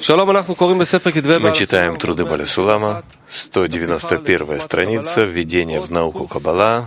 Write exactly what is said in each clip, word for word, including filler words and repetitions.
Мы читаем труды Бааля Сулама, сто девяносто первая страница, введение в науку Каббала,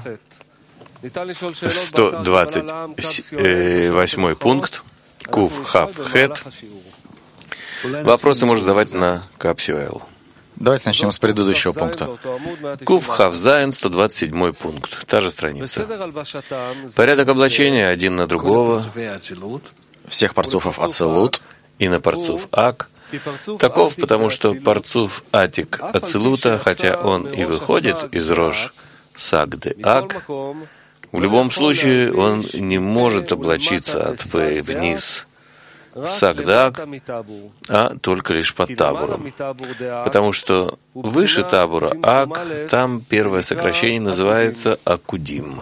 сто двадцать восьмой пункт, Кув Хав Хет. Вопросы можно задавать на Капсиэл. Давайте начнем с предыдущего пункта. Кув Хав Зайн, сто двадцать седьмой пункт, та же страница. Порядок облачения один на другого, всех парцуфов Ацилут и на парцуф Ак, таков, потому что парцуф Атик Ацилута, хотя он и выходит из Рош Сагды Ак, в любом случае он не может облачиться от П вниз в Сагдак, а только лишь под табуром. Потому что выше табура Ак, там первое сокращение называется Акудим.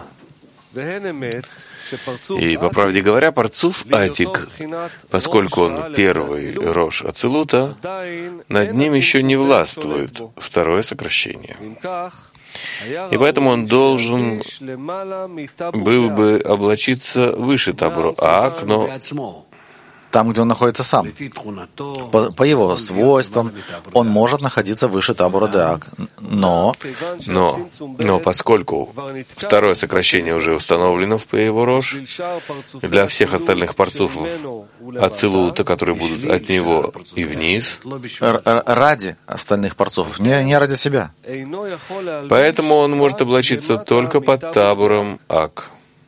И, по правде говоря, парцуф Атик, поскольку он первый Рош Ацилута, над ним еще не властвует второе сокращение. И поэтому он должен был бы облачиться выше табура Ак, но там, где он находится сам. По, по его свойствам он может находиться выше табура Деак. Но, но, но поскольку второе сокращение уже установлено в его Рош, для всех остальных парцуфов Ацилута, которые будут от него и вниз, р- р- ради остальных парцуфов, не, не ради себя. Поэтому он может облачиться только под табуром Ак.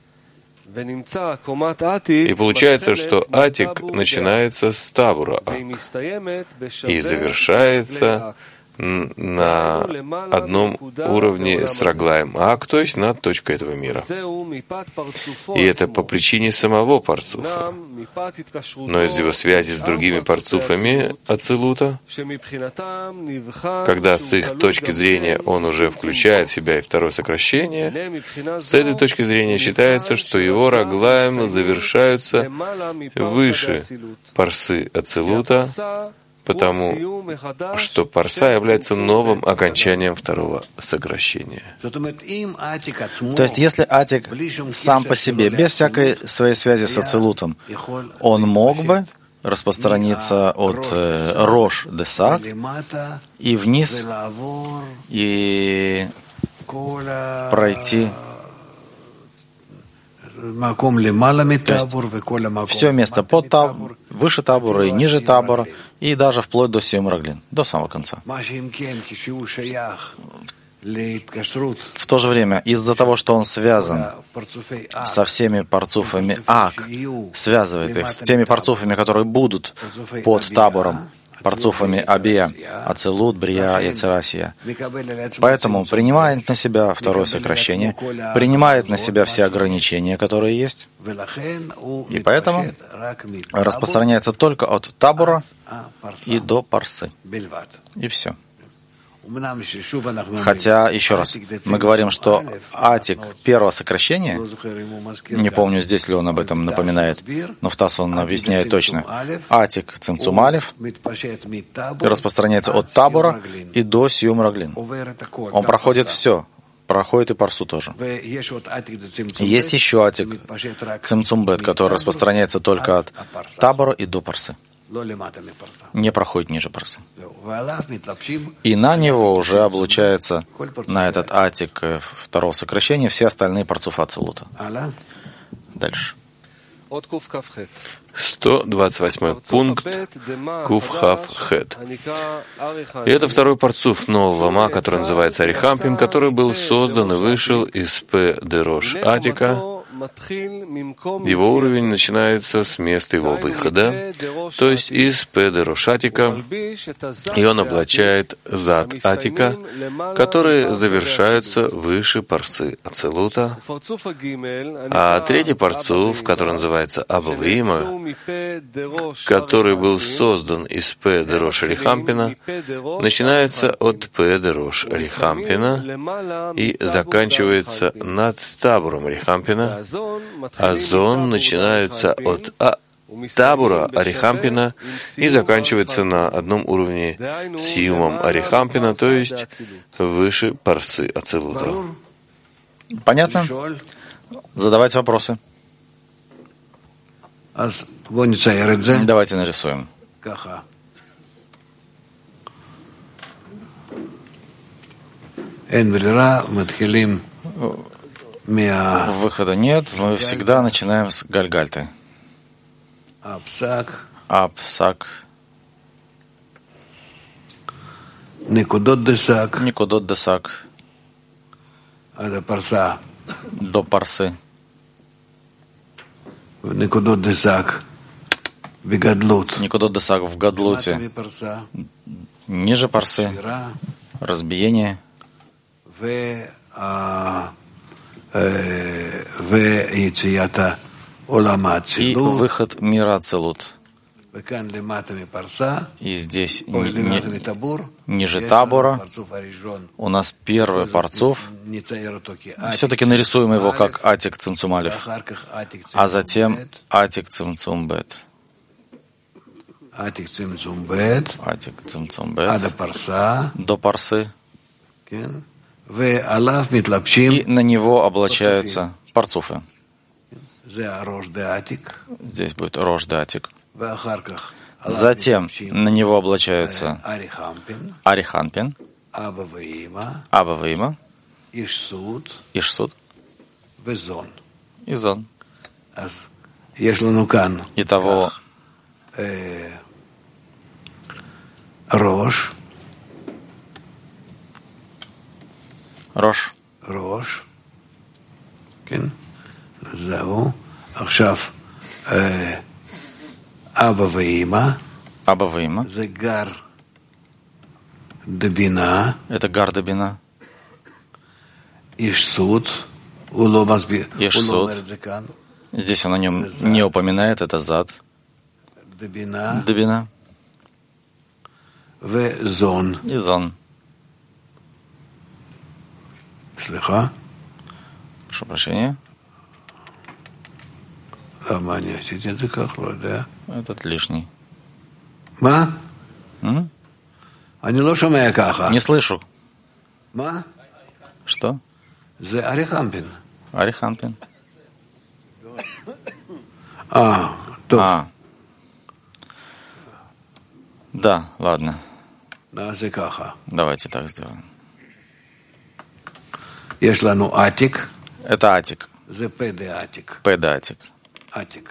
И получается, что Атик начинается с табура Ак и завершается на одном уровне с Раглаем Ак, то есть над точкой этого мира. И это по причине самого парцуфа. Но из его связи с другими парцуфами Ацилута, когда с их точки зрения он уже включает в себя и второе сокращение, с этой точки зрения считается, что его Раглаем завершаются выше парсы Ацилута, потому что парса является новым окончанием второго сокращения. То есть, если Атик сам по себе, без всякой своей связи с Ацилутом, он мог бы распространиться от э, Рош Десак и вниз и пройти все место под табур, выше табура и ниже табура, и даже вплоть до Сиум Раглин, до самого конца. В то же время, из-за того, что он связан со всеми парцуфами Ак, связывает их с теми парцуфами, которые будут под табором, парцуфами Абия, Ацилут, Брия, Яцерасия. Поэтому принимает на себя второе сокращение, принимает на себя все ограничения, которые есть, и поэтому распространяется только от табура и до парсы. И все. Хотя, еще раз, мы говорим, что Атик первого сокращения, не помню, здесь ли он об этом напоминает, но в Тас он объясняет точно, Атик Цимцум Алеф распространяется от табура и до Сиум Раглин. Он проходит все, проходит и парсу тоже. Есть еще Атик Цимцум Бет, который распространяется только от табура и до парсы. Не проходит ниже парсы. И на него уже облучается, на этот атик второго сокращения, все остальные парцуфы Ацилута. Дальше. сто двадцать восьмой пункт Кув Хав Хет. И это второй парцуф нового Ма, который называется Арихампин, который был создан и вышел из П Дерош Атика. Его уровень начинается с места его выхода, то есть из П Дерош Атика, и он облачает зад Атика, которые завершаются выше парсы Ацилута. А третий парцуф, который называется Абавима, который был создан из П Дерош Арихампина, начинается от П Дерош Арихампина и заканчивается над табуром Арихампина, а зон начинается от а, табура Арихампина и заканчивается на одном уровне с юмом Арихампина, то есть выше парсы Ацилута. Понятно? Задавайте вопросы. Давайте нарисуем. Выхода нет, мы всегда начинаем с гальгальты. Апсак. Никудот десак. До парсы. Никудот десак в гадлуте. Ниже парсы. Разбиение. И выход мира Ацилут. И здесь ни, ни, ниже табора у нас первый парцуф. Все-таки нарисуем его как Атик Цимцум Алеф, а затем Атик Цимцум Бет. Атик Цимцум Бет до парсы. И на него облачаются парцуфы. Здесь будет Рош де Атик. Затем на него облачаются Ариханпин, Аба Ваима, Ишсуд и Зон. Итого Рош, Рош, Рош, Зау, Ахшав, Аба Ваима. Аба Ваима. Это гар дебина. Ишсуд. Ишсуд. Здесь он о нем не упоминает, это зад. Дебина. Зон. И зон. Слыха. Прошу прощения. Этот лишний. Ма? М? Не слышу. Ма? Что? Ариханпин. Ариханпин. А, то. А. Да, ладно. Давайте так сделаем. Это Атик. Педа Атик. Атик.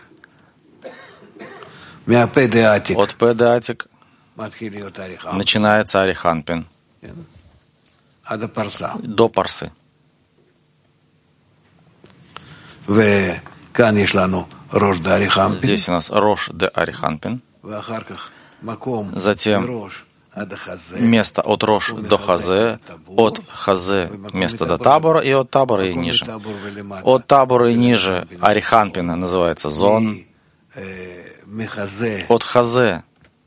От Педа Атик начинается Ариханпин до парсы. Здесь у нас Рош де Ариханпин. Затем место от Рош до Хазе, от Хазе место до Табора и от Табора и ниже. От Табора и ниже Ариханпина называется Зон. От Хазе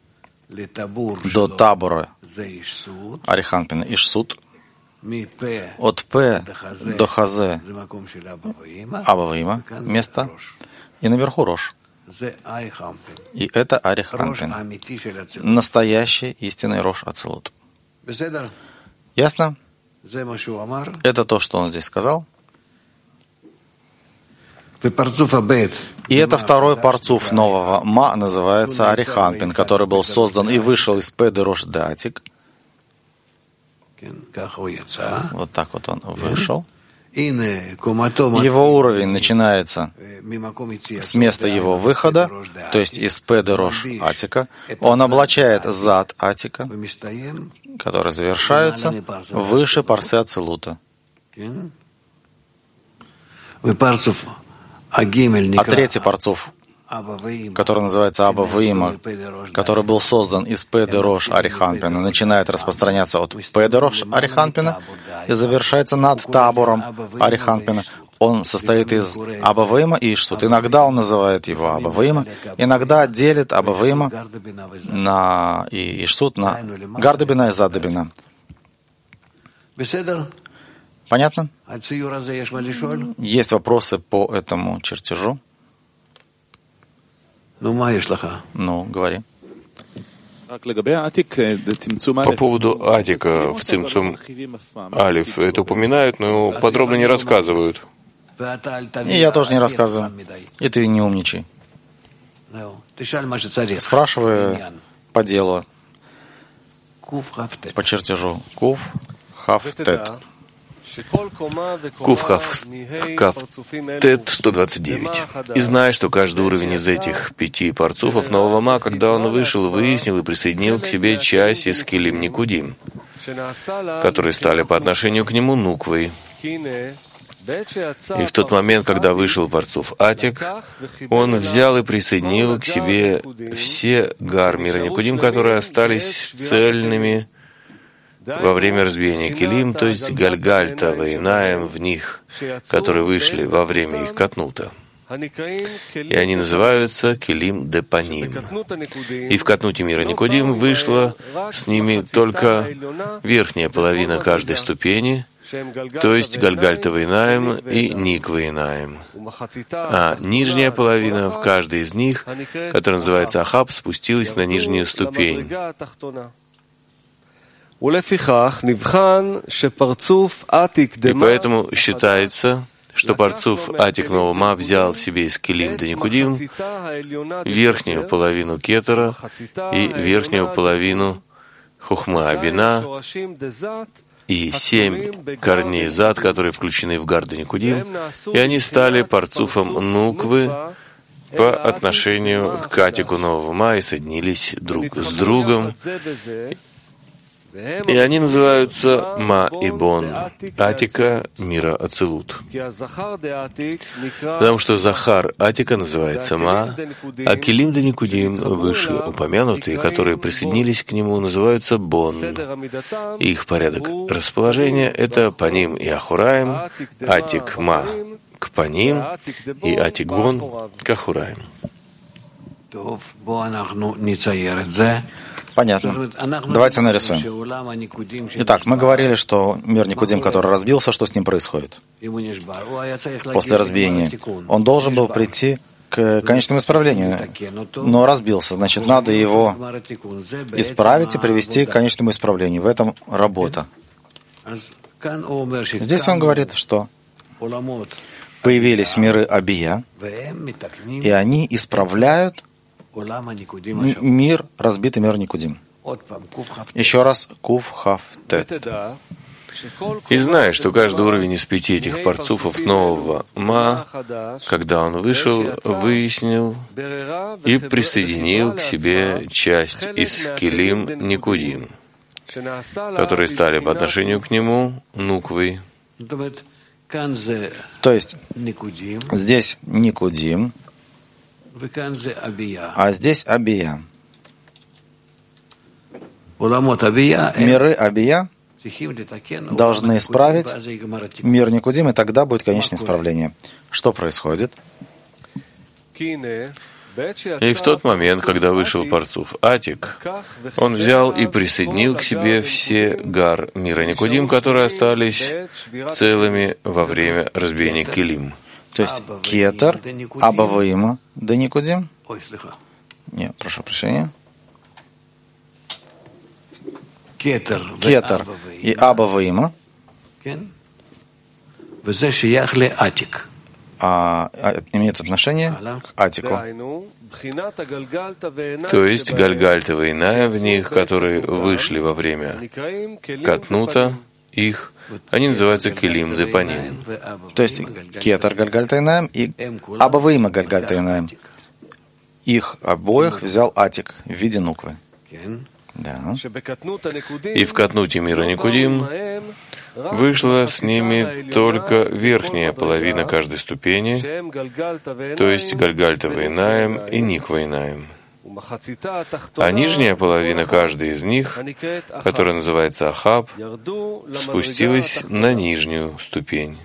до Табора Ариханпина Ишсуд. От П до Хазе Аба Ваима место. И наверху Рош. И это Ариханпин. Настоящий истинный Рош Ацилут. Ясно? Это то, что он здесь сказал. И это второй парцуф нового Ма называется Ариханпин, который был создан и вышел из Педы Рош де Атик. Вот так вот он вышел. Его уровень начинается с места его выхода, то есть из Педы Рош Атика. Он облачает зад Атика, который завершается выше парсы Ацилута. А третий парцуф, который называется Аба Ваима, который был создан из Педы Рош Ариханпина, начинает распространяться от Педы Рош Ариханпина и завершается над табором Ариханпина. Он состоит из Аба Ваима и Ишсуд. Иногда он называет его Аба Ваима, иногда делит Аба Ваима на и Ишсуд на Гардабина и Задабина. Понятно? Есть вопросы по этому чертежу? Ну, говори. По поводу Атика в Цимцум Алиф это упоминают, но подробно не рассказывают. И я тоже не рассказываю. И ты не умничай. Спрашивай по делу, по чертежу. Кув, Хав, Тет. Куфхав Кав Тет сто двадцать девять. И зная, что каждый уровень из этих пяти парцуфов нового ма, когда он вышел, выяснил и присоединил к себе часть из Келим Никудим, которые стали по отношению к нему нуквой. И в тот момент, когда вышел парцуф Атик, он взял и присоединил к себе все гар мира Никудим, которые остались цельными во время разбиения Келим, то есть Гальгальта, Вейнаем в них, которые вышли во время их катнута. И они называются Келим Депаним. И в катнуте мира Никудим вышла с ними только верхняя половина каждой ступени, то есть Гальгальта Вейнаем и Ник Вейнаем. А нижняя половина в каждой из них, которая называется Ахаб, спустилась на нижнюю ступень. И поэтому считается, что парцуф Атик нового ма взял себе из Келим де Никудим верхнюю половину Кетера и верхнюю половину Хухма Абина и семь корней зад, которые включены в гар де Никудим, и они стали парцуфом нуквы по отношению к Атику нового ма и соединились друг с другом. И они называются Ма и Бон, Атика мира Ацилут. Потому что Захар Атика называется Ма, а Келим де Никудим, выше упомянутые, которые присоединились к нему, называются Бон. Их порядок расположения — это Паним и Ахураим, Атик Ма к Паним и Атик Бон к Ахураим. Понятно. Давайте нарисуем. Итак, мы говорили, что мир Никудим, который разбился, что с ним происходит? После разбиения. Он должен был прийти к конечному исправлению, но разбился. Значит, надо его исправить и привести к конечному исправлению. В этом работа. Здесь он говорит, что появились миры Абия, и они исправляют мир, разбитый мир Никудим. Еще раз, Кув Хав Тет. И зная, что каждый уровень из пяти этих парцуфов нового ма, когда он вышел, выяснил и присоединил к себе часть из Келим Никудим, которые стали по отношению к нему нуквой. То есть здесь Никудим, а здесь Абия. Миры Абия должны исправить мир Никудим, и тогда будет конечное исправление. Что происходит? И в тот момент, когда вышел парцуф Атик, он взял и присоединил к себе все гар мира Никудим, которые остались целыми во время разбиения Келим. То есть Кетер, Абаваима, де Никудим? Нет, прошу прощения. Кетер и Абаваима а, а, имеют отношение к Атику. То есть Гальгальта Вейная в них, которые вышли во время Катнута, их, они называются Келим Депаним. То есть Кетер Гальгальта Вейнаем и Абаваима Гальгальта Вейнаем. Их обоих взял Атик в виде нуквы. Да. И в Катнуте мира Никудим вышла с ними только верхняя половина каждой ступени, то есть Гальгальта Вейнаем и Ник Вейнаем. А нижняя половина каждой из них, которая называется Ахаб, спустилась на нижнюю ступень.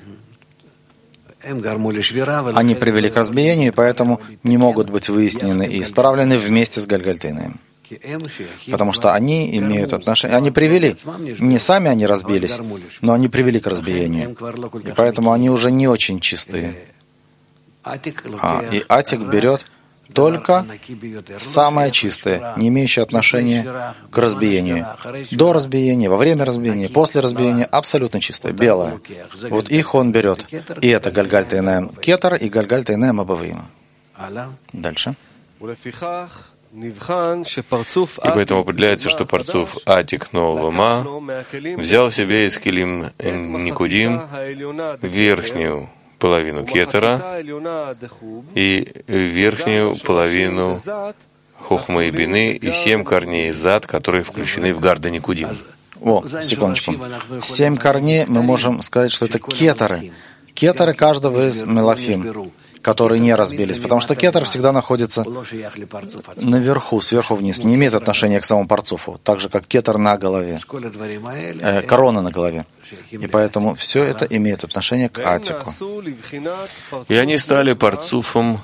Они привели к разбиению, и поэтому не могут быть выяснены и исправлены вместе с Гальгальтейнаем. Потому что они имеют отношение, они привели, не сами они разбились, но они привели к разбиению. И поэтому они уже не очень чистые. А, и Атик берет только самое чистое, не имеющее отношения к разбиению. До разбиения, во время разбиения, после разбиения абсолютно чистое, белое. Вот их он берет. И это Гальгальта Инаем Кетер и Гальгальта Инаем Абаваима. Дальше. И поэтому определяется, что парцуф Атик нового Ма взял себе из Келим Никудим верхнюю половину кетера и верхнюю половину Хохма и Бины и семь корней зад, которые включены в гарда Никудим. О, секундочку. Семь корней мы можем сказать, что это кетеры. Кетеры каждого из мелафим, которые не разбились, потому что кетер всегда находится наверху, сверху вниз, не имеет отношения к самому парцуфу, так же, как кетер на голове, э, корона на голове. И поэтому все это имеет отношение к Атику. И они стали парцуфом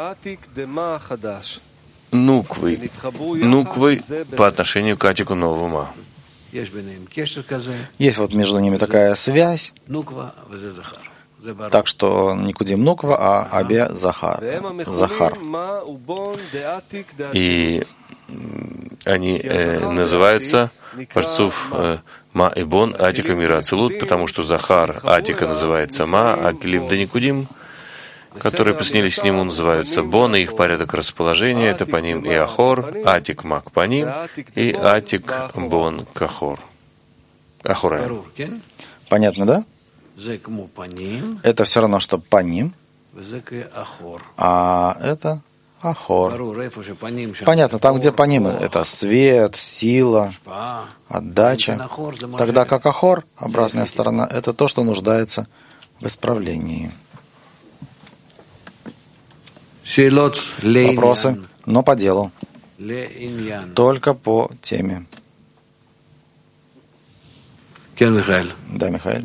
Нуквой, Нуквой по отношению к Атику нового Ма. Есть вот между ними такая связь, так что Никудим Нуква, а Абе Захар. Захар. И они э, называются парцуф э, Ма и Бон Атика Мира Ацилут, потому что Захар Атика называется Ма, а Келим да Никудим, которые приснились с нему, называются Бон, и их порядок расположения — это по ним и Ахор, Атик Мак по ним, и Атик Бон Кахор. Ахураем. Понятно, да? Это все равно, что по ним, а это Ахор. Понятно, там, где по ним, это свет, сила, отдача. Тогда как Ахор, обратная сторона, это то, что нуждается в исправлении. Вопросы, но по делу. Только по теме. Да, Михаил.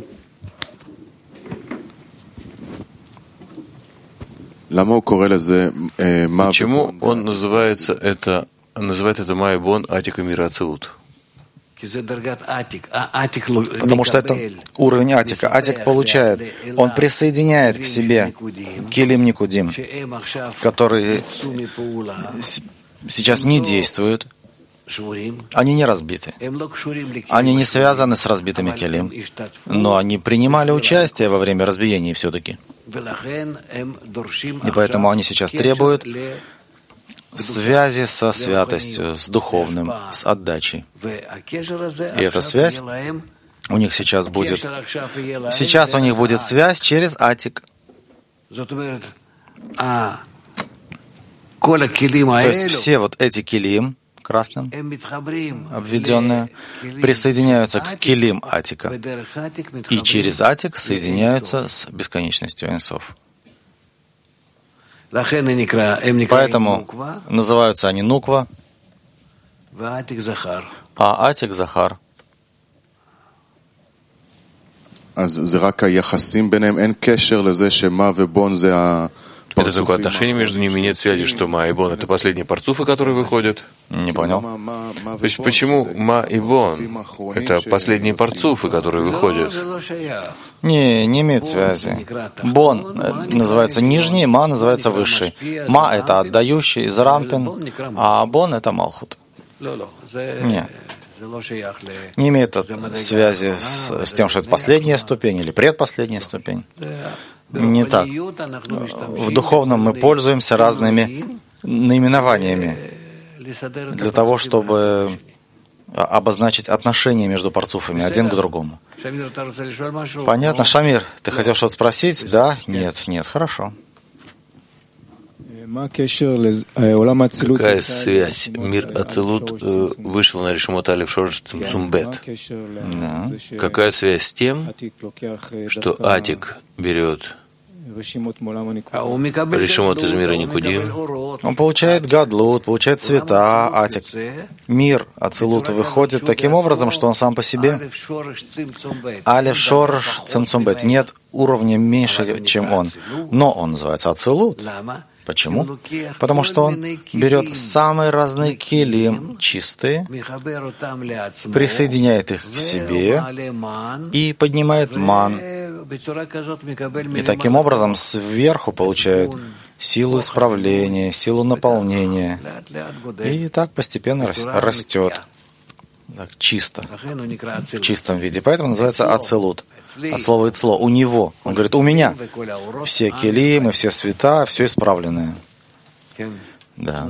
Почему он называется это, называет это Ма и Бон Атика Мира Ацилут? Потому что это уровень Атика. Атик получает, он присоединяет к себе Келим Никудим, которые сейчас не действуют, они не разбиты. Они не связаны с разбитыми Келим, но они принимали участие во время разбиений все-таки. И поэтому они сейчас требуют связи со святостью, с духовным, с отдачей. И эта связь у них сейчас будет. Сейчас у них будет связь через Атик. То есть все вот эти Келим, красным, обведенные, присоединяются к Келим Атика. И через Атик соединяются с бесконечностью Энсов. Поэтому называются они Нуква, а Атик Захар. Это только отношение между ними, нет связи, что Ма и Бон — это последние парцуфы, которые выходят. Не понял. То есть почему Ма и Бон — это последние парцуфы, которые выходят? Не, не имеет связи. Бон называется нижний, Ма называется высший. Ма — это отдающий, Зарампин, а Бон — это Малхут. Нет. Не имеет связи с, с тем, что это последняя ступень или предпоследняя ступень. Не так. В духовном мы пользуемся разными наименованиями для того, чтобы обозначить отношения между парцуфами один к другому. Понятно, Шамир, ты хотел что-то спросить? Да? Нет, нет, хорошо. Какая связь? Мир Ацилут э, вышел на Решимот Алеф Шореш Цимцум Бет. Да. Какая связь с тем, что Атик берет Решимот из мира Никудим? Он получает гадлут, получает цвета, Атик. Мир Ацилута выходит таким образом, что он сам по себе Алеф Шореш Цимцум Бет. Нет уровня меньше, чем он. Но он называется Ацилут. Почему? Потому что он берет самые разные келим, чистые, присоединяет их к себе и поднимает ман. И таким образом сверху получает силу исправления, силу наполнения. И так постепенно растет. Так, чисто, в чистом виде. Поэтому называется ацелут. От слова «ицло» — у него. Он говорит, у меня все келим и все света, все исправленное. Да.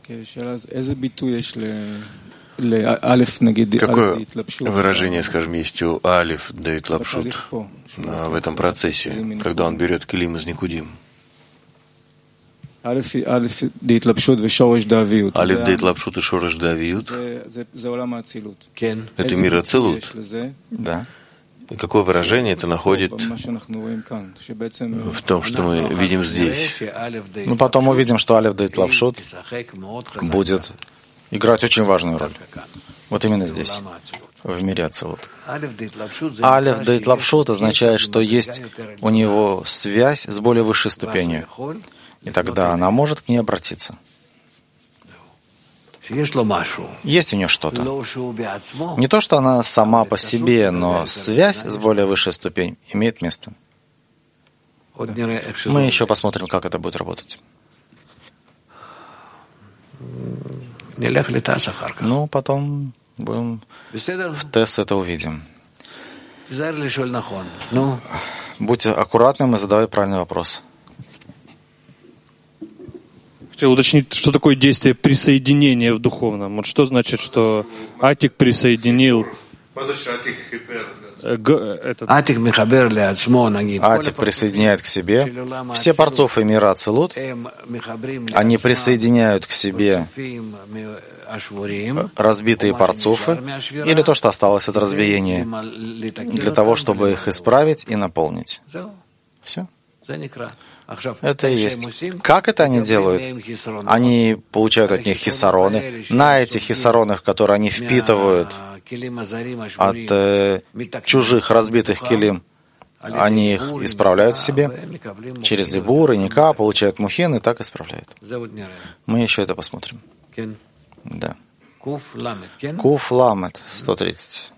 Какое выражение, скажем, есть у Алиф Дейт Лапшут в этом процессе, когда он берет килим из Никудим? Алиф Дейт Лапшут и Шореш Давиют — это мир Ацилут. Да. И какое выражение это находит в том, что мы видим здесь? Мы потом увидим, что Алиф Дейт Лапшут будет играть очень важную роль. Вот именно здесь, в мире Ацилут. Алиф Дейт Лапшут означает, что есть у него связь с более высшей ступенью, и тогда она может к ней обратиться. Есть у нее что-то. Не то, что она сама по себе, но связь с более высшей ступенью имеет место. Мы еще посмотрим, как это будет работать. Ну, потом будем в тест это увидим. Будь аккуратным и задавай правильный вопрос. Хотел уточнить, что такое действие присоединения в духовном. Вот что значит, что Атик присоединил... Атик присоединяет к себе все парцуфы мира Ацилут, они присоединяют к себе разбитые парцуфы или то, что осталось от разбиения, для того, чтобы их исправить и наполнить. Все. Это и есть. Как это они делают? Они получают от них хисароны. На этих хисаронах, которые они впитывают от э, чужих разбитых килим, они их исправляют в себе. Через дебур и ника получают мухин и так исправляют. Мы еще это посмотрим. Да. Куф ламет, сто тридцать.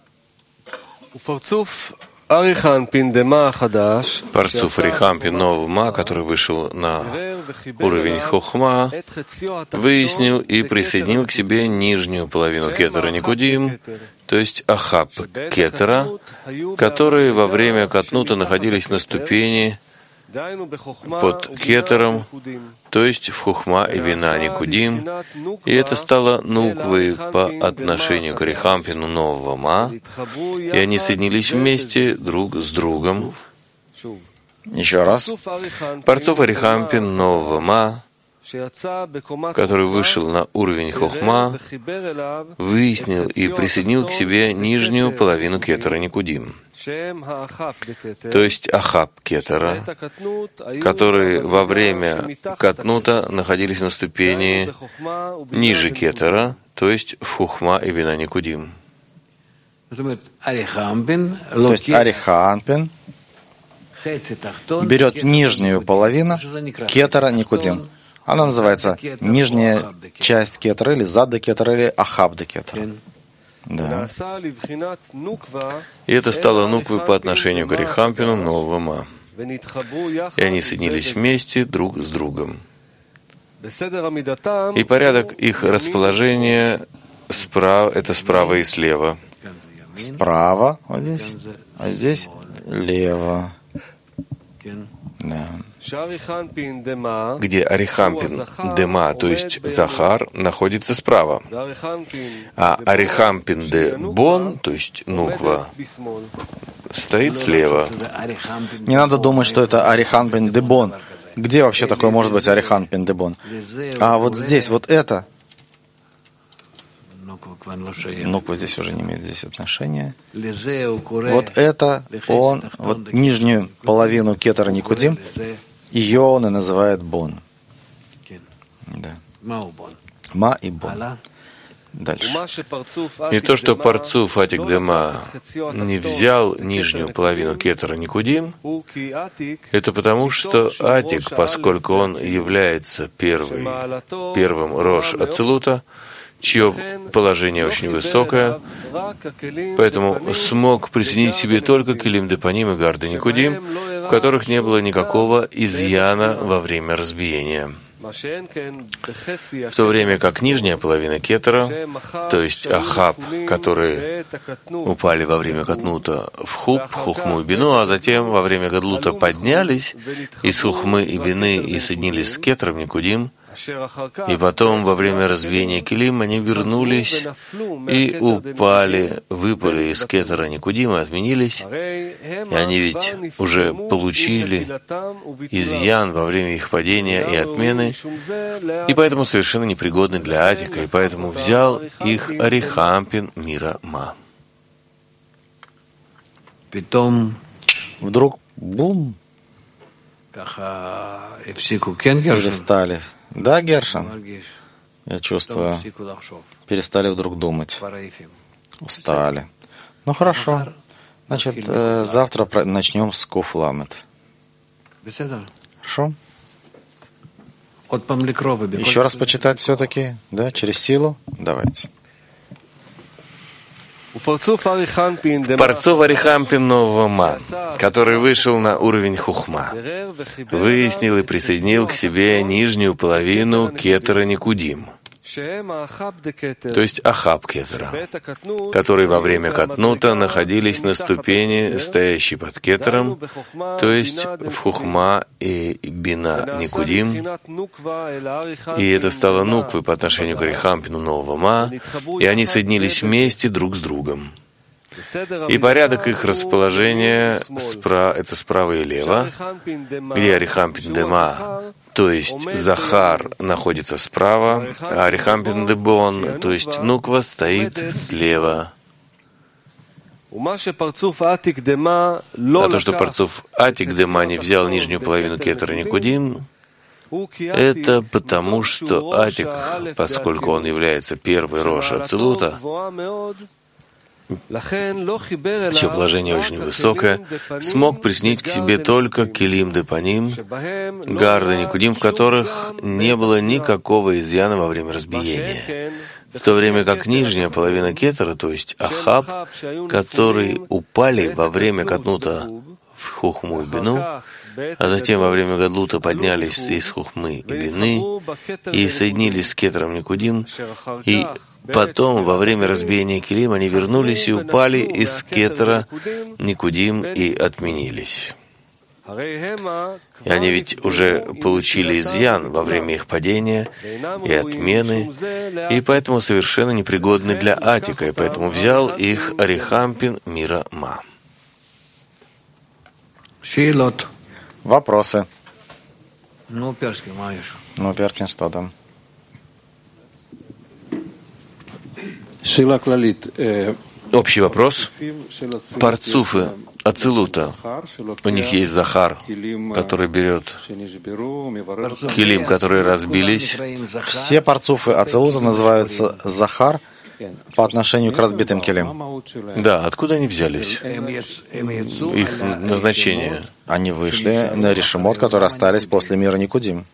Парцуф Арихампин нового Ма, который вышел на уровень Хохма, выяснил и присоединил к себе нижнюю половину кетера Никудим, то есть Ахаб кетера, которые во время катнута находились на ступени под кетером, то есть в Хохма и Бина Никудим, и это стало нуквой по отношению к Арихампину нового Ма, и они соединились вместе друг с другом. Еще раз. Парцуф Арихампин нового Ма, который вышел на уровень Хохма, выяснил и присоединил к себе нижнюю половину кетера Никудим, то есть Ахаб кетера, которые во время катнута находились на ступени ниже кетера, то есть в Хохма и Бина Никудим. То есть Арихампин берет нижнюю половину кетера Никудим. Она называется нижняя часть кетера, или задда кетера, или ахабда кетера. Да. И это стало нуквой по отношению к Арихампину нового Ма. И они соединились вместе друг с другом. И порядок их расположения справа, это справа и слева. Справа, вот здесь, а здесь лево. Да. Где Арихампин Дема, то есть Захар, находится справа, а Арихампин де Бон, то есть Нуква, стоит слева. Не надо думать, что это Арихампин де Бон. Где вообще такое может быть Арихампин де Бон? А вот здесь, вот это, Нуква здесь уже не имеет здесь отношения. Вот это он, вот нижнюю половину кетера Никудим, ее он и называет Бон. Да. Ма и Бон. Дальше. И то, что Парцуф Атик Дема не взял нижнюю половину кетера Никудим, это потому, что Атик, поскольку он является первый, первым Рош Ацилута, чье положение очень высокое, поэтому смог присоединить себе только Килим Депаним и Гарды Никудим, в которых не было никакого изъяна во время разбиения. В то время как нижняя половина кетера, то есть Ахаб, которые упали во время Катнута в Хуб, Хухму и Бину, а затем во время Гадлута поднялись из Хухмы и Бины и соединились с кетером Никудим, И потом, во время разбиения килим, они вернулись и упали, выпали из кетера Никудима, отменились, и они ведь уже получили изъян во время их падения и отмены, и поэтому совершенно непригодны для Атика, и поэтому взял их Арихампин мира Ма. Вдруг бум! Перестали. Да, Гершин? Я чувствую. Перестали вдруг думать. Устали. Ну хорошо. Значит, э, завтра начнем с Куф Ламет. Хорошо? Еще раз почитать все-таки, да, через силу? Давайте. Парцов Арихампин нового Ма, который вышел на уровень Хухма, выяснил и присоединил к себе нижнюю половину кетера Никудим, то есть Ахаб кетера, которые во время Катнута находились на ступени, стоящей под кетером, то есть в Хухма и Бина Никудим, и это стало нуквой по отношению к Арихампину нового Ма, и они соединились вместе друг с другом. И порядок их расположения спра... это справа и лево, где Арихампин Дема, то есть Захар, находится справа, а Арихампин Дебон, то есть Нуква, стоит слева. А то, что Парцуф Атик Дема не взял нижнюю половину кетера Никудим, это потому, что Атик, поскольку он является первой Рош Ацилута, чье положение очень высокое, смог приснить к себе только Килим Депаним, Гарда Никудим, в которых не было никакого изъяна во время разбиения, в то время как нижняя половина кетера, то есть Ахаб, которые упали во время Катнута в Хухму и Бину, а затем во время Гадлута поднялись из Хухмы и Бины и соединились с кетером Никудим, и потом, во время разбиения килим, они вернулись и упали из кетера Никудим и отменились. И они ведь уже получили изъян во время их падения и отмены, и поэтому совершенно непригодны для Атика, и поэтому взял их Арихампин мира Ма. Вопросы? Ну, Перкин, что там? Общий вопрос. Парцуфы Ацилута, у них есть Захар, который берет килим, которые разбились. Все парцуфы Ацилута называются Захар по отношению к разбитым килим. Да, откуда они взялись? Их назначение. Они вышли на решемот, которые остались после мира Никудим.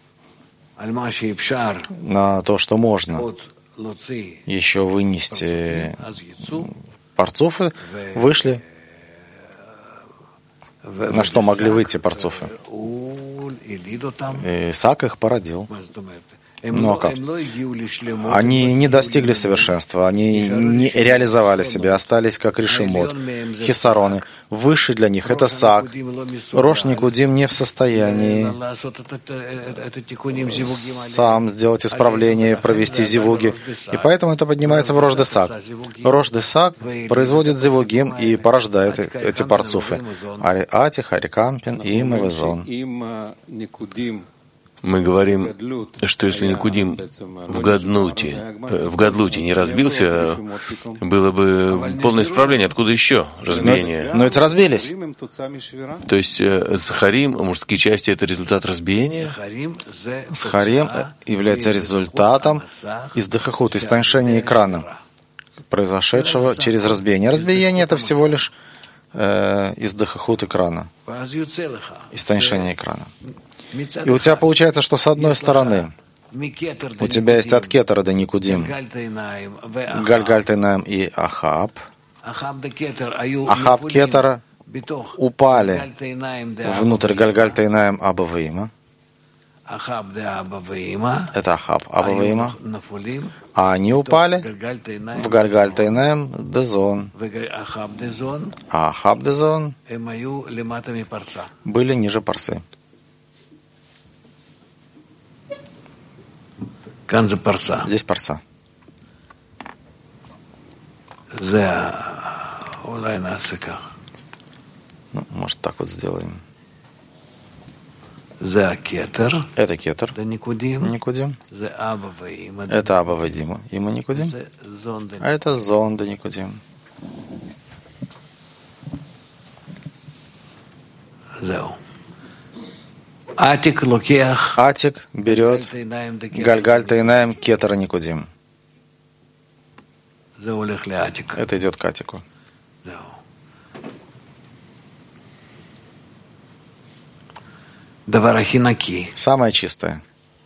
На то, что можно еще вынести парцуфы, вышли. На что могли выйти парцуфы? Исаак их породил. Но как? Они не достигли совершенства, они не реализовали себя, остались как решимот, хисароны. Выше для них это сак. Рош Никудим не в состоянии сам сделать исправление, провести зивуги. И поэтому это поднимается в Рош де Сак. Рош де Сак производит зивугим и порождает эти парцуфы. Ари Атих, Арикампин и Мавезон. Мы говорим, что если Никудим в Гаднуте, в Гадлуте не разбился, было бы полное исправление. Откуда еще разбиение? Но, но ведь разбились. То есть Сахарим, мужские части, это результат разбиения? Сахарим является результатом издыхахут, истончения экрана, произошедшего через разбиение. Разбиение — это всего лишь э, издыхахут экрана, истончение экрана. И у тебя получается, что с одной стороны у тебя есть от кетера до Никудим Гальгальтейнаим и Ахаб. Ахаб кетера упали внутрь Гальгальтейнаим Абаваима. Это Ахаб Абаваима. А они упали в Гальгальтейнаим Дезон. А Ахаб Дезон были ниже парсы. Здесь парса. Ну, может, так вот сделаем. Это кетер, Никудим. Это Аба Вадима, Има Никудим. А это зонда Никудим. Атик берет Гальгаль Тайнаем кетера Никудим. Это идет к Атику. Самое чистое.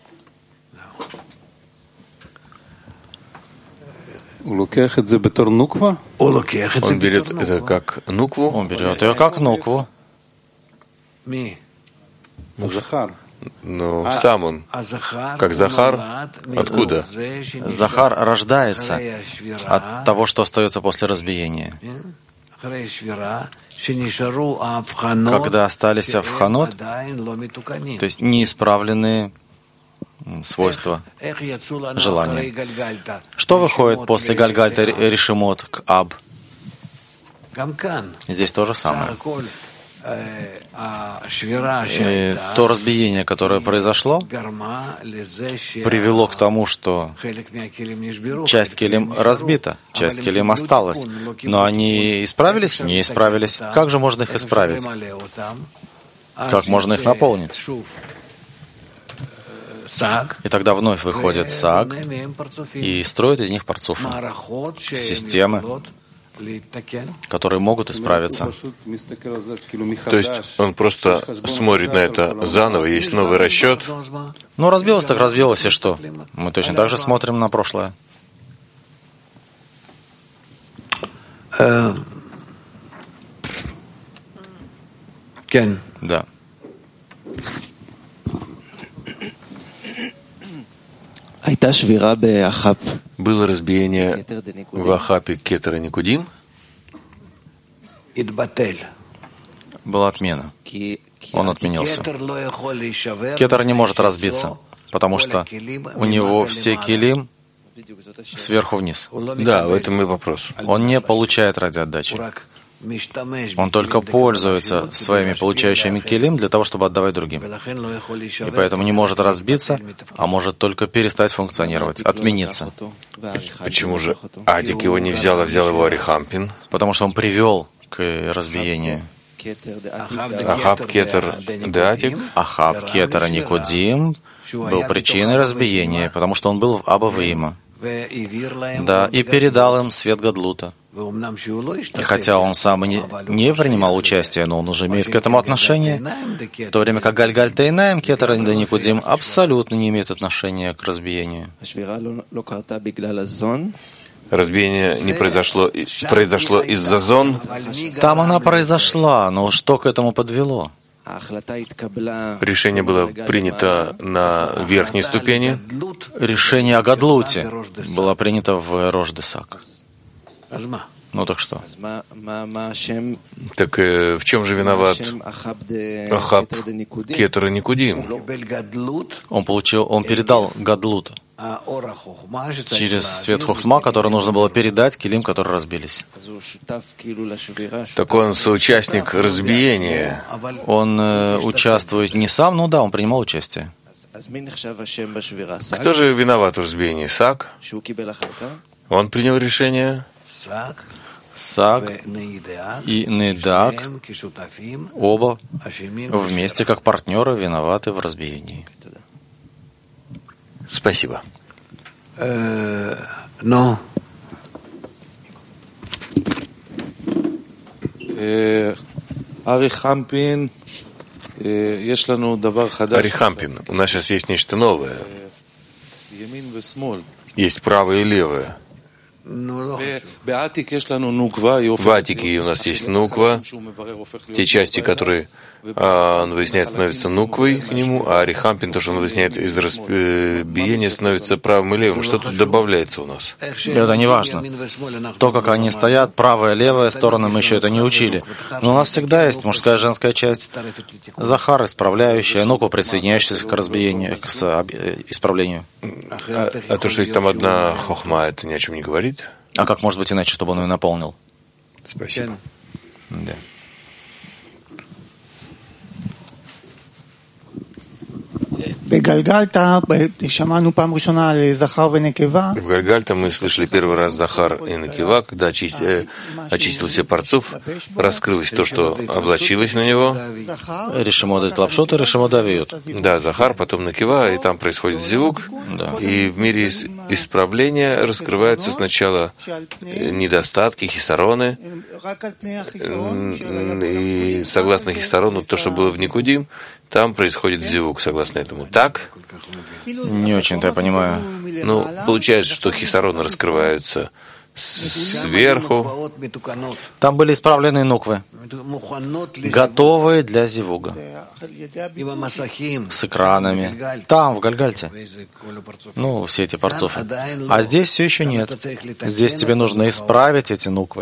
Он берет это как нукву? Он берет ее как нукву. Ну, сам он, как Захар, откуда? Захар рождается от того, что остается после разбиения. Когда остались авханот, то есть неисправленные свойства, желания. Что выходит после Гальгальта Ришимот к Аб? Здесь то же самое. И то разбиение, которое произошло, привело к тому, что часть келим разбита, часть келим осталась. Но они исправились? Не исправились. Как же можно их исправить? Как можно их наполнить? И тогда вновь выходит саг и строит из них парцуфы, системы, которые могут исправиться. То есть он просто смотрит на это заново, есть новый расчет. Ну, разбилось так разбилось, и что? Мы точно так же смотрим на прошлое. Да. Было разбиение в Ахапе кетера Никудим. Была отмена. Он отменился. Кетер не может разбиться, потому что у него все килим сверху вниз. Да, в этом и вопрос. Он не получает ради отдачи. Он только пользуется своими получающими килим для того, чтобы отдавать другим. И поэтому не может разбиться, а может только перестать функционировать, отмениться. Почему же Атик его не взял, а взял его Арихампин? Потому что он привел к разбиению. Ахаб кетер де Атик? Ахаб кетера Никудим был причиной разбиения, потому что он был в Аба Ваима. Да, и передал им свет Гадлута. И хотя он сам и не, не принимал участие, но он уже имеет к этому отношение, в то время как Гальгаль Тайнаем кетер де Никудим абсолютно не имеет отношения к разбиению. Разбиение не произошло, произошло из-за зон. Там она произошла, но что к этому подвело? Решение было принято на верхней ступени. Решение о Гадлуте было принято в Рождесак. Ну так что? Так э, в чем же виноват Ахаб кетер Никудим? Он получил, он передал Гадлута через свет Хохма, который нужно было передать килим, которые разбились. Так он соучастник разбиения. Он э, участвует не сам, ну да, он принимал участие. Кто же виноват в разбиении? Сак? Он принял решение. Саг и Недак оба вместе как партнеры виноваты в разбиении. Спасибо. Но Арихампин, Арихампин, у нас сейчас есть нечто новое. Есть правое и левое. В Атике у нас есть нуква, те части, которые а, он выясняет, становятся нуквой к нему, а Арихампин, то, что он выясняет из разбиения, становится правым и левым. Что тут добавляется у нас? Это не важно. То, как они стоят, правая и левая стороны, мы еще это не учили. Но у нас всегда есть мужская и женская часть. Захар, исправляющая, нуква, присоединяющаяся к разбиению, к исправлению. А, а то, что есть там одна хохма, это ни о чем не говорит? А как может быть иначе, чтобы он ее наполнил? Спасибо. Да. В Гальгальта мы слышали первый раз Захар и Некива, когда очистил, очистил все парцов, раскрылось то, что облачилось на него. Решимода лапшот и решимода вьют. Да, Захар, потом Некива, и там происходит зивук. Да. И в мире исправления раскрываются сначала недостатки, хисароны. И согласно хисарону, то, что было в Никудим, там происходит зивук, согласно этому. Так? Не очень-то я понимаю. Ну, получается, что хисароны раскрываются сверху. Там были исправленные нуквы, готовые для зивуга, с экранами. Там, в Гальгальте. Ну, все эти парцофы. А здесь все еще нет. Здесь тебе нужно исправить эти нуквы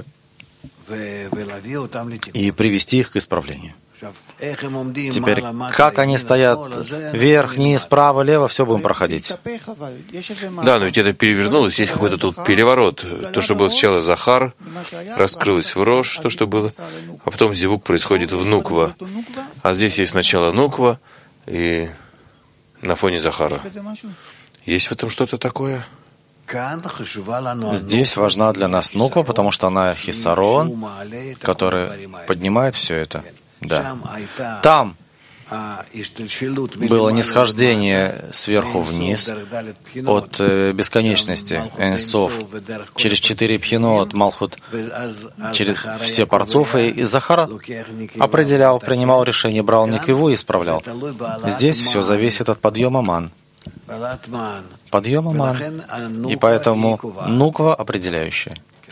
и привести их к исправлению. Теперь, как они стоят вверх, низ, справа, лево, все будем проходить. Да, но ведь это перевернулось, есть какой-то тут переворот. То, что было сначала Захар, раскрылось в Рош, то, что было, а потом зивук происходит в Нуква. А здесь есть сначала Нуква и на фоне Захара. Есть в этом что-то такое? Здесь важна для нас Нуква, потому что она хисарон, который поднимает все это. Да. Там было нисхождение сверху вниз от бесконечности Энсов через четыре пхинот, Малхут, через все парцуфы, и Захар определял, принимал решение, брал Никиву и исправлял. Здесь все зависит от подъема ман. Подъема ман. И поэтому нуква определяющая.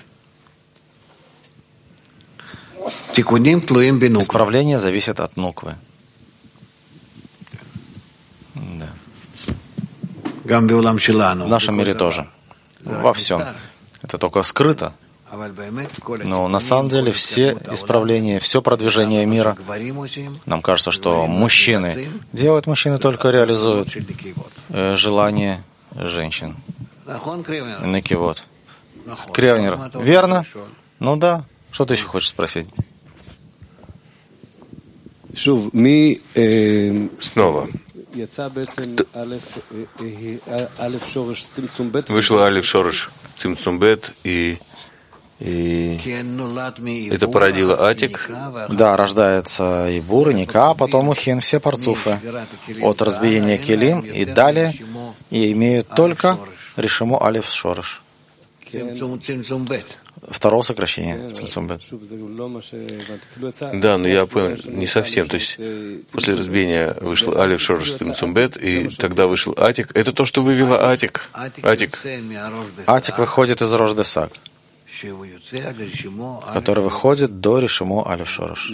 Исправление зависит от нуквы. Да. В нашем мире тоже. Во всем. Это только скрыто. Но на самом деле все исправления, все продвижение мира, нам кажется, что мужчины делают, мужчины только реализуют э, желания женщин. Некивот. Кревнер. Верно? Ну да. Что ты еще хочешь спросить? Снова. Вышел Алиф Шореш Цимцумбет, и, и это породило Атик. Да, рождается и Бур, и Ника, а потом Ухин, все парцуфы. От разбиения Келим и далее, и имеют только Решему Алиф Шореш. Второго сокращения. Да, но я понял, не совсем. То есть после разбиения вышел Алиф Шореш Цимцумбет, и тогда вышел Атик. Это то, что вывело Атик. Атик. Атик выходит из Рождесак, который выходит до Решему Алиф Шореш.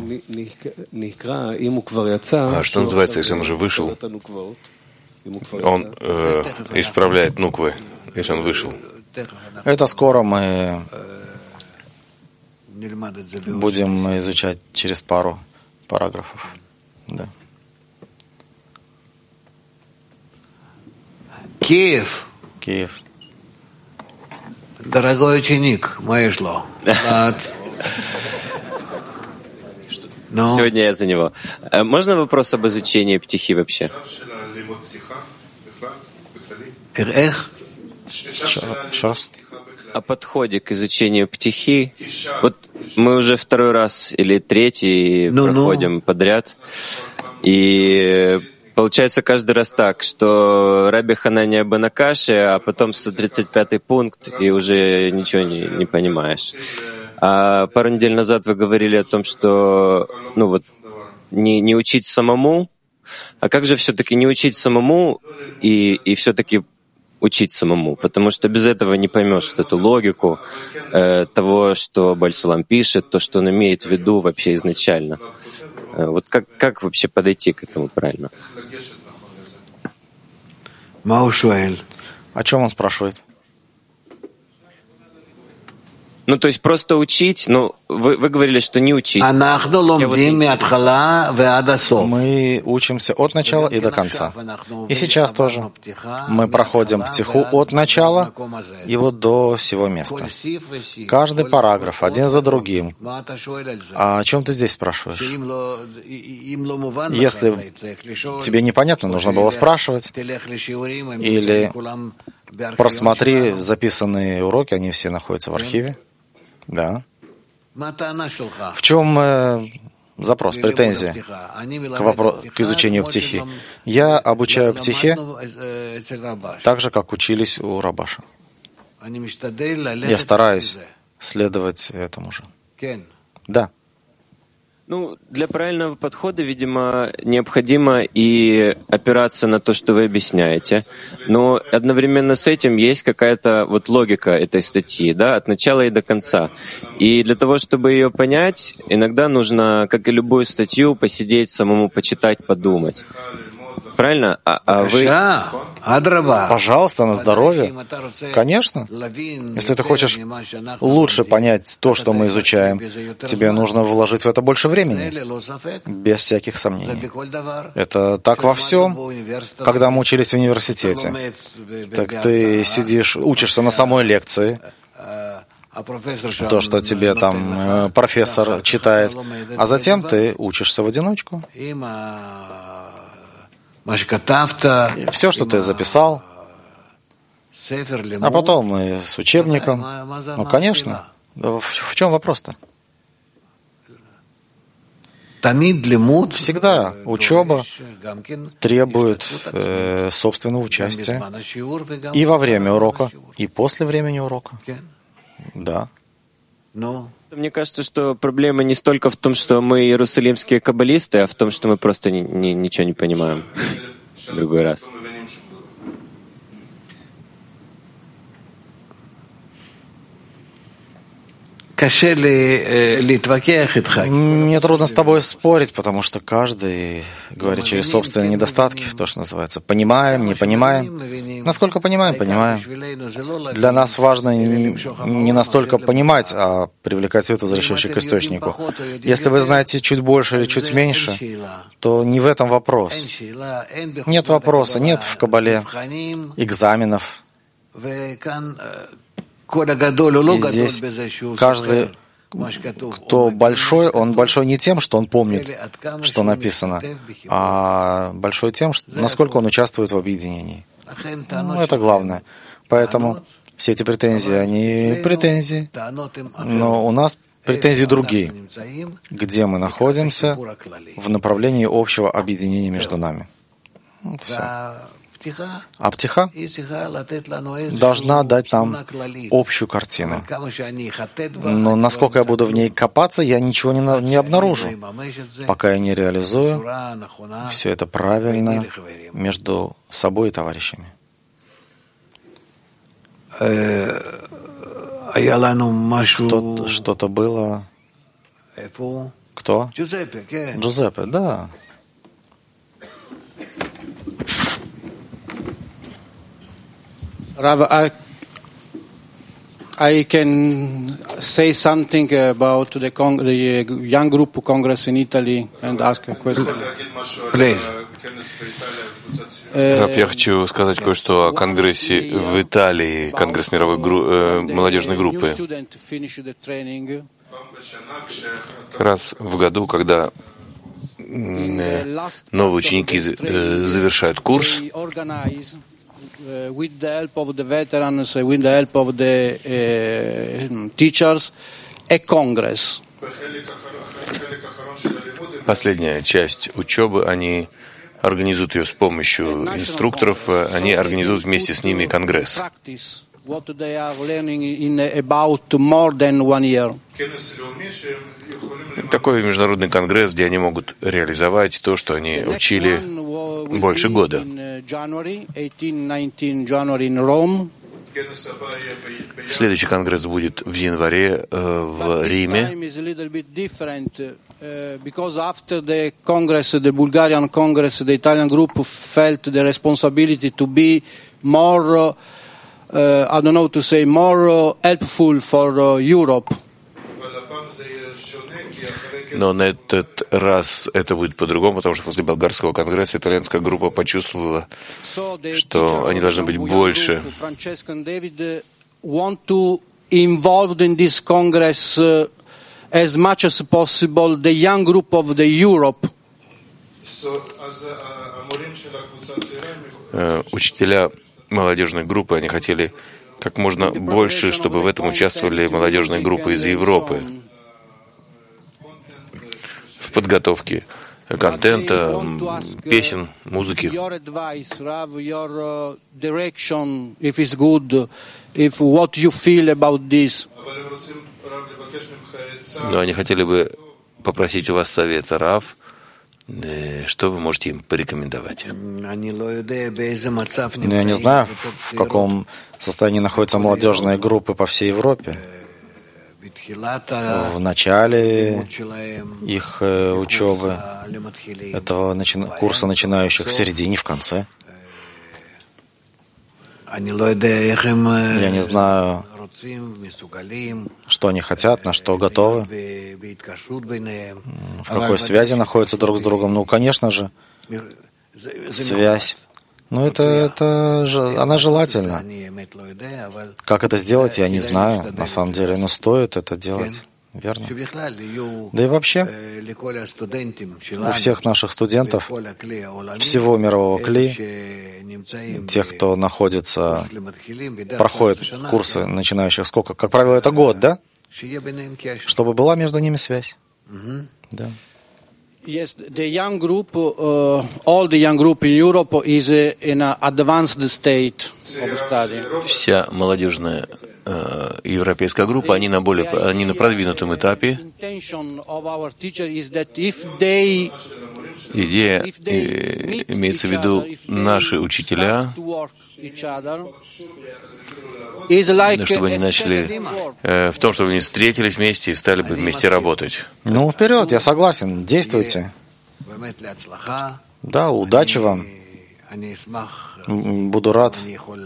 А что называется, если он уже вышел? Он э, исправляет нуквы, если он вышел. Это скоро мы будем изучать через пару параграфов. Да. Киев. Киев. Дорогой ученик, Маэшло. Сегодня я за него. Можно вопрос об изучении птихи вообще? Эх? Еще раз. О подходе к изучению птихи. Вот мы уже второй раз или третий ну, проходим ну. подряд. И получается каждый раз так, что Раби Ханания бен Акаши, а потом сто тридцать пятый пункт, и уже ничего не, не понимаешь. А пару недель назад вы говорили о том, что ну вот не, не учить самому, а как же все-таки не учить самому и, и все-таки учить самому, потому что без этого не поймешь вот эту логику э, того, что Бааль Сулам пишет, то, что он имеет в виду вообще изначально. Э, вот как, как вообще подойти к этому правильно? О чем он спрашивает? Ну, то есть просто учить, ну, вы, вы говорили, что не учить. Мы учимся от начала и до конца. И сейчас тоже. Мы проходим птиху от начала и вот до всего места. Каждый параграф, один за другим. А о чем ты здесь спрашиваешь? Если тебе непонятно, нужно было спрашивать. Или просмотри записанные уроки, они все находятся в архиве. Да. В чем э, запрос, претензия к, вопро- к изучению птихи? Я обучаю птихе так же, как учились у Рабаша. Я стараюсь следовать этому же. Да. Ну, для правильного подхода, видимо, необходимо и опираться на то, что вы объясняете. Но одновременно с этим есть какая-то вот логика этой статьи, да, от начала и до конца. И для того, чтобы ее понять, иногда нужно, как и любую статью, посидеть, самому почитать, подумать. Правильно? А, а вы... Пожалуйста, на здоровье. Конечно. Если ты хочешь лучше понять то, что мы изучаем, тебе нужно вложить в это больше времени. Без всяких сомнений. Это так во всем. Когда мы учились в университете, так ты сидишь, учишься на самой лекции, то, что тебе там профессор читает, а затем ты учишься в одиночку. Все, что ты записал, а потом и с учебником. Ну, конечно. В, в чем вопрос-то? Всегда учеба требует э, собственного участия и во время урока, и после времени урока. Да. Мне кажется, что проблема не столько в том, что мы иерусалимские каббалисты, а в том, что мы просто ни, ни, ничего не понимаем в другой раз. Мне трудно с тобой спорить, потому что каждый говорит через собственные недостатки, то, что называется. Понимаем, не понимаем. Насколько понимаем, понимаем. Для нас важно не настолько понимать, а привлекать свет, возвращающий к источнику. Если вы знаете чуть больше или чуть меньше, то не в этом вопрос. Нет вопроса, нет в Кабале экзаменов. И здесь каждый, кто большой, он большой не тем, что он помнит, что написано, а большой тем, насколько он участвует в объединении. Ну, это главное. Поэтому все эти претензии, они претензии, но у нас претензии другие, где мы находимся в направлении общего объединения между нами. Вот все. А птиха должна дать нам общую картину. Но насколько я буду в ней копаться, я ничего не, на, не обнаружу, пока я не реализую все это правильно между собой и товарищами. Что-то, что-то было... Кто? Джузеппе, да. Rav, I, I can say something about the, con- the young group Congress in Italy and ask a question. Please. Раф, я хочу сказать кое-что о Конгрессе в Италии, Конгресс мировой гру... э, молодежной группы. Раз в году, когда новые ученики завершают курс, with the help of the veterans, with the help of the uh, teachers, a congress. Последняя часть учебы, они организуют ее с помощью инструкторов, они организуют вместе с ними конгресс. Такой международный конгресс, где они могут реализовать то, что они учили больше года. Следующий конгресс будет в январе э, в Риме. Uh, because after the Congress, the Bulgarian Congress, the Italian group felt the responsibility to be more, uh, I don't know to say, more uh, helpful for uh, Europe. Но на этот раз это будет по-другому, потому что после болгарского конгресса итальянская группа почувствовала, что они должны быть больше. As much as possible, the young group of the Europe. Учителя молодежной группы, они хотели как можно больше, чтобы в этом участвовали молодежные группы из Европы в подготовке контента, песен, музыки. Но они хотели бы попросить у вас совета, Рав, что вы можете им порекомендовать? Но я не знаю, в каком состоянии находятся молодежные группы по всей Европе. В начале их учебы, этого курса начинающих, в середине, в конце. Я не знаю, что они хотят, на что готовы, в какой связи находятся друг с другом. Ну, конечно же, связь. Ну, это, это, она желательна. Как это сделать, я не знаю, на самом деле, но стоит это делать. Верно? Да и вообще, у всех наших студентов, всего мирового кли, тех, кто находится, проходит курсы начинающих, сколько? Как правило, это год, да? Чтобы была между ними связь. Да. Yes, the young group, uh, all the young group in Europe is in an advanced state of study. Вся молодежная э, европейская группа, они на более, они на продвинутом этапе. Идея э, имеется в виду наши учителя, чтобы они начали э, в том, чтобы они встретились вместе и стали бы вместе работать. Ну, вперед, я согласен, действуйте. Да, удачи вам. Буду рад,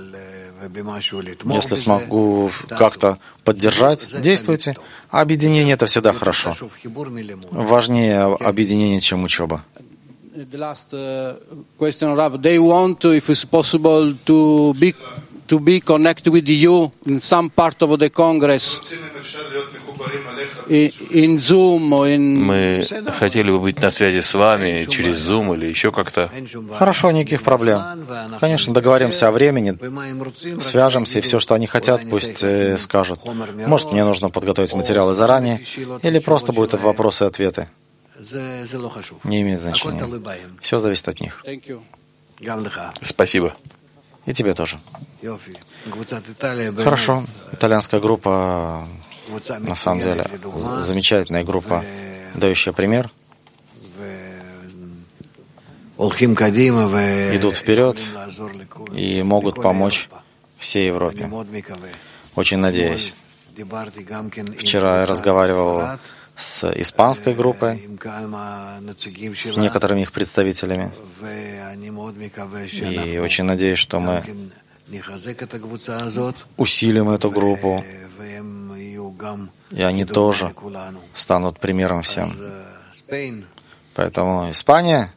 если смогу как-то поддержать. Действуйте. Объединение — это всегда хорошо. Важнее объединение, чем учеба. The last uh, question, Rav, they want, if it's possible, to be to be connected with you in some part of the Congress, in Zoom or in. Мы хотели бы быть на связи с вами через Zoom или еще как-то. Хорошо, никаких проблем. Конечно, договоримся о времени, свяжемся, и все, что они хотят, пусть э, скажут. Может, мне нужно подготовить материалы заранее, или просто будут вопросы и ответы. Не имеет значения. Все зависит от них. Спасибо. И тебе тоже. Хорошо. Итальянская группа, на самом деле, замечательная группа, дающая пример. Идут вперед и могут помочь всей Европе. Очень надеюсь. Вчера я разговаривал с испанской группой, с некоторыми их представителями. И очень надеюсь, что мы усилим эту группу, и они тоже станут примером всем. Поэтому Испания,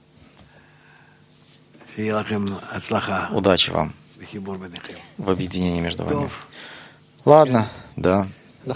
удачи вам в объединении между вами. Ладно, да.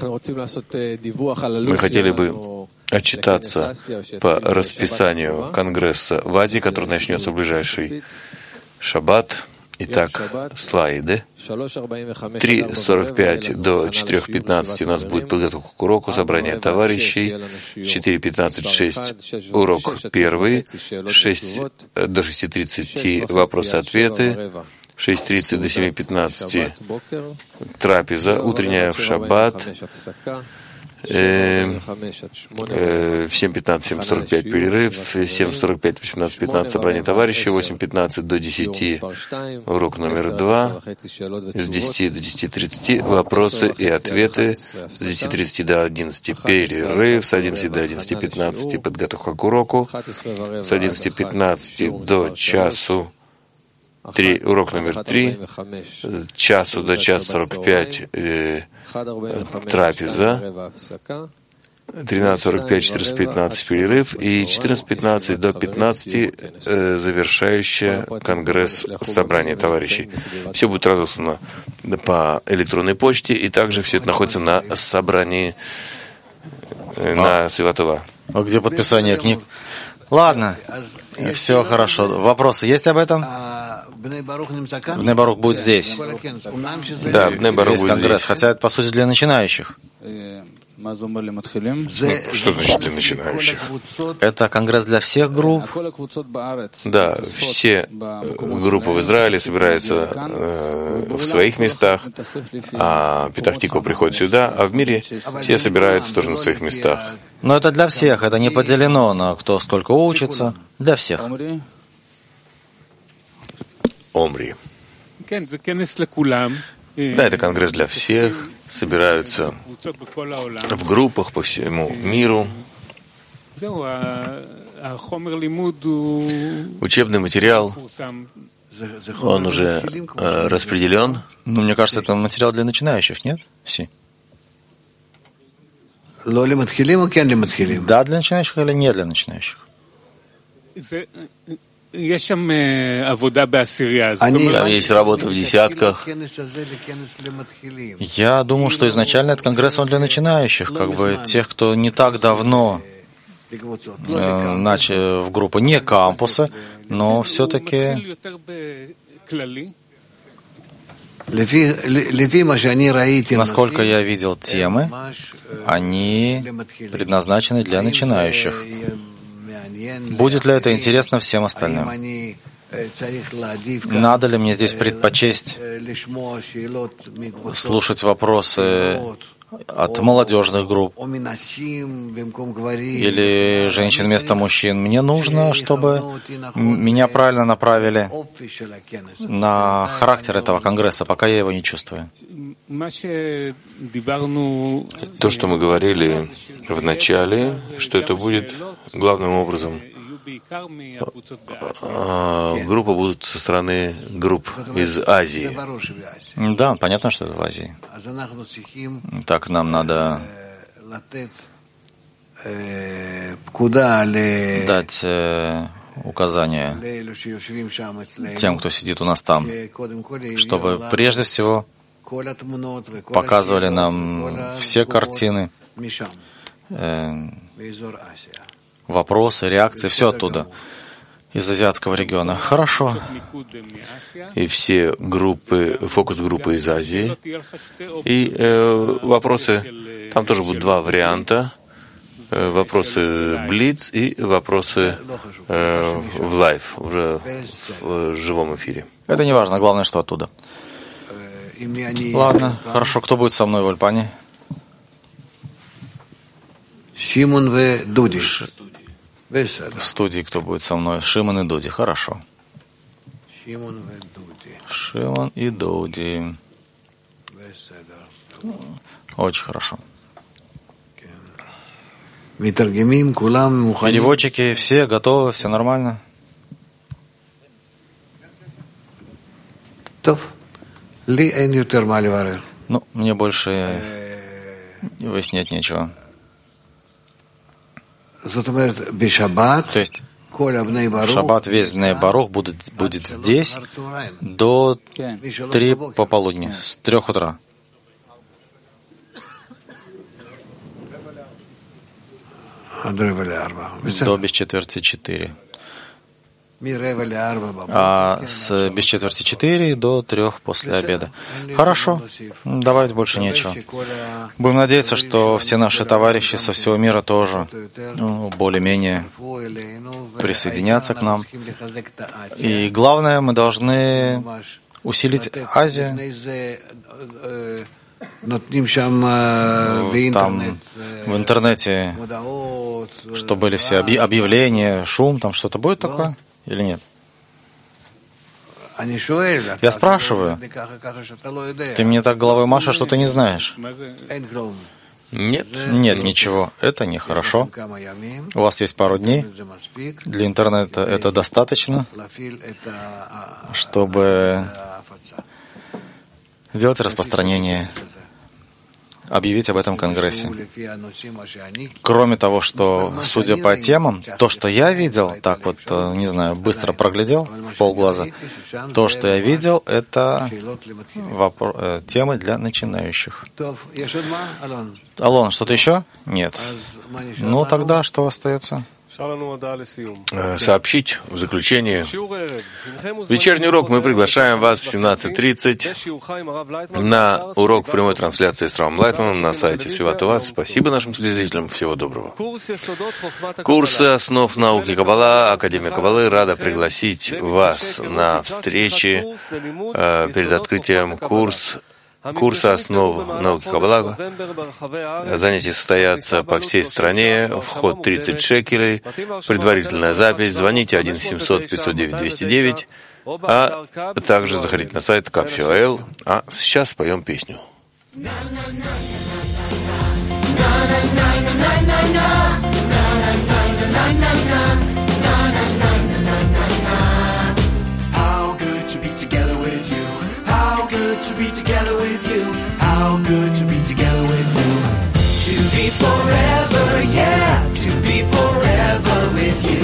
Мы хотели бы отчитаться по расписанию Конгресса в Азии, который начнется в ближайший шаббат. Итак, слайды. три сорок пять до четыре пятнадцать у нас будет подготовка к уроку, собрание товарищей. четыре пятнадцать шесть урок первый. шесть до шести тридцати вопросы-ответы. шесть тридцать до семи пятнадцати трапеза утренняя в шаббат. Э, э, в семь пятнадцать, семь сорок пять перерыв, семь сорок пять, восемнадцать пятнадцать собрание товарищей, восемь пятнадцать до десяти урок номер два, с десяти до десяти тридцати вопросы и ответы, с десяти тридцати до одиннадцати перерыв, с одиннадцати до одиннадцати пятнадцати подготовка к уроку, с одиннадцати пятнадцати до часу Три, урок номер три, часу до часа сорок пять э, трапеза, тринадцать сорок пять, четырнадцать пятнадцать перерыв и четырнадцать пятнадцать до пятнадцати э, завершающее конгресс собрания товарищей. Все будет разослано по электронной почте, и также все это находится на собрании э, на Святого. А где подписание книг? Ладно, все хорошо. Вопросы есть об этом? Бней Барух будет здесь. Да, Бней Барух Весь будет конгресс, здесь. хотя это, по сути, для начинающих. Что значит для начинающих? Это конгресс для всех групп. Да, все группы в Израиле собираются э, в своих местах, а Петах-Тиква приходит сюда, а в мире все собираются тоже на своих местах. Но это для всех, это не поделено на кто сколько учится. Для всех. Омри. Да, это конгресс для всех. Собираются в группах по всему миру. Учебный материал, он уже э, распределен. Ну, мне кажется, это материал для начинающих, нет? Все. Да, для начинающих или не для начинающих? Там есть работа в десятках. Я думаю, что изначально этот конгресс он для начинающих, как бы тех, кто не так давно э, начал в группу, не кампусы, но все-таки насколько я видел темы, они предназначены для начинающих. Будет ли это интересно всем остальным? Надо ли мне здесь предпочесть слушать вопросы от молодежных групп или женщин вместо мужчин? Мне нужно, чтобы меня правильно направили на характер этого конгресса, пока я его не чувствую. То, что мы говорили в начале, что это будет главным образом группа будут со стороны групп из Азии. Да, понятно, что это в Азии. Так нам надо дать э, указания тем, кто сидит у нас там, чтобы прежде всего показывали нам все картины, э, вопросы, реакции, все оттуда, из азиатского региона. Хорошо. И все группы, фокус-группы из Азии. И э, вопросы, там тоже будут два варианта. Э, вопросы Блиц и вопросы э, в лайв, в, в живом эфире. Это не важно, главное, что оттуда. Ладно, хорошо. Кто будет со мной в Ульпане? Шимон и Дуди. В студии кто будет со мной? Шимон и Дуди. Хорошо. Шимон и Дуди. Очень хорошо. Переводчики все готовы, все нормально? Ну, мне больше выяснять нечего. То есть в шаббат весь Бней Барух будет, будет здесь до три пополудни, с трех утра. До без четверти четыре. А с без четверти четыре до трех после обеда. Хорошо, добавить больше нечего. Будем надеяться, что все наши товарищи со всего мира тоже ну, более-менее присоединятся к нам. И главное, мы должны усилить Азию. Там в интернете, что были все объявления, шум, там что-то будет такое или нет? Я спрашиваю. Ты мне так головой машешь, что ты не знаешь. Нет. Нет, ничего. Это нехорошо. У вас есть пару дней. Для интернета это достаточно, чтобы сделать распространение, объявить об этом Конгрессе. Кроме того, что, судя по темам, то, что я видел, так вот, не знаю, быстро проглядел, полглаза, то, что я видел, это вопро- темы для начинающих. Алон, что-то еще? Нет. Ну, тогда что остается? Сообщить в заключение. Вечерний урок мы приглашаем вас в семнадцать тридцать на урок прямой трансляции с Равом Лайтманом на сайте Сиват-Vat. Спасибо нашим телезрителям. Всего доброго. Курсы основ науки Каббала, Академия Каббалы рада пригласить вас на встречи э, перед открытием курс Курсы основ науки Каббала. Занятия состоятся по всей стране. Вход тридцать шекелей. Предварительная запись. Звоните один семьсот пятьсот девять двести девять. А также заходите на сайт Капфи.эл. А сейчас споем песню. To be together with you, how good to be together with you. To be forever, yeah, to be forever with you.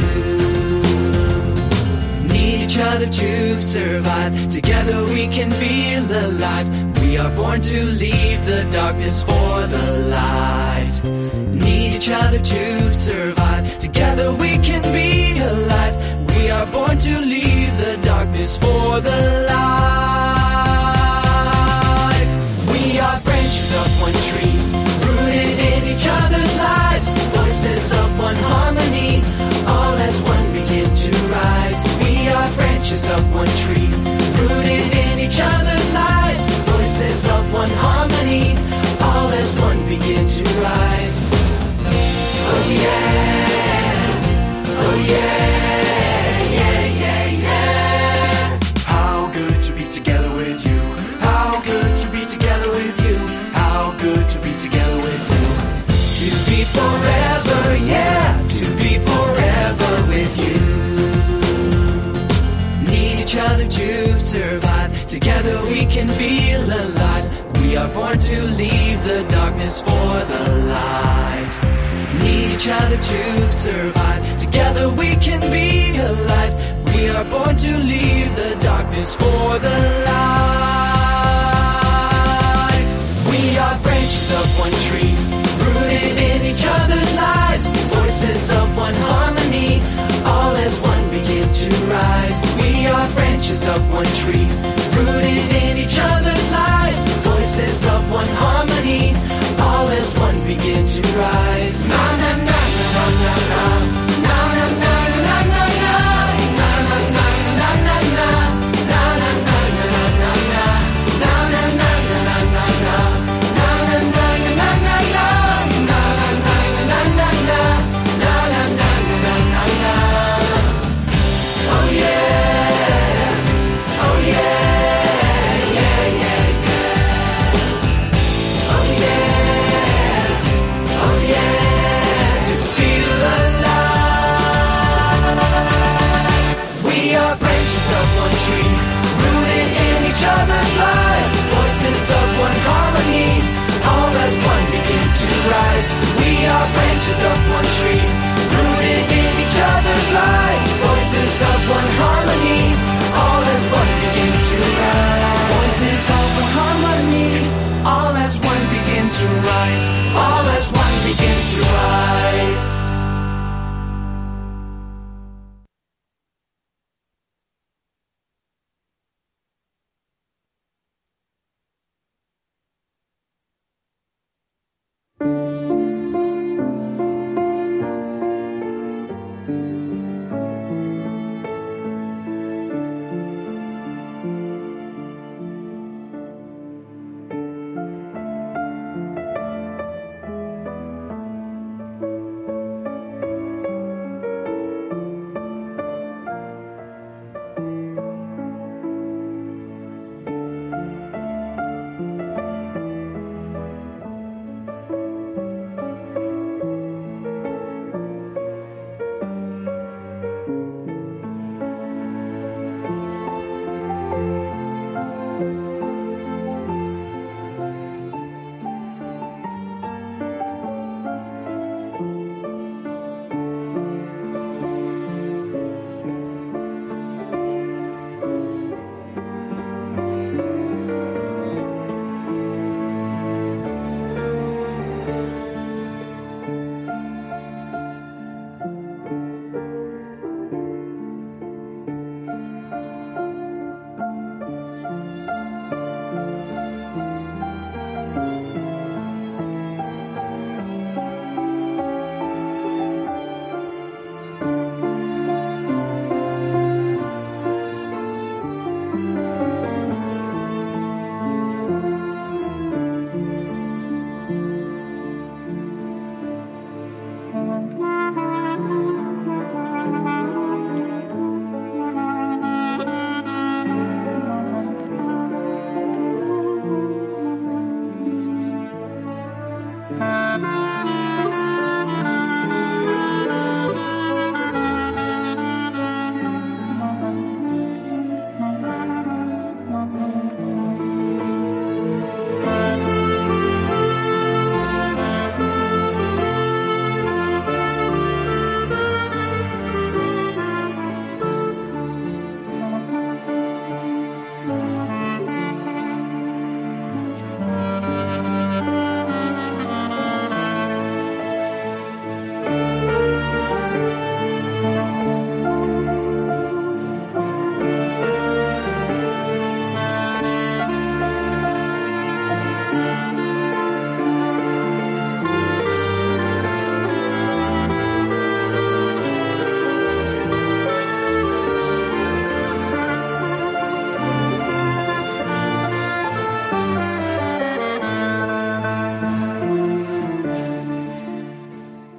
Need each other to survive, together we can feel alive. We are born to leave the darkness for the light. Need each other to survive, together we can be alive. We are born to leave the darkness for the light. We are branches of one tree, rooted in each other's lives, voices of one harmony, all as one begin to rise. We are branches of one tree, rooted in each other's lives, voices of one harmony, all as one begin to rise. Oh yeah, oh yeah, yeah, yeah, yeah. How good to be together with you. How good to be together with you. How good to be together with you. To be forever, yeah, to be forever with you. Need each other to survive. Together we can feel alive. We are born to leave the darkness for the light. Need each other to survive. Together we can be alive. We are born to leave the darkness for the light. We are branches of one tree, rooted in each other's lives, voices of one harmony, all as one begin to rise. We are branches of one tree, rooted in each other's lives, voices of one harmony, all as one begin to rise.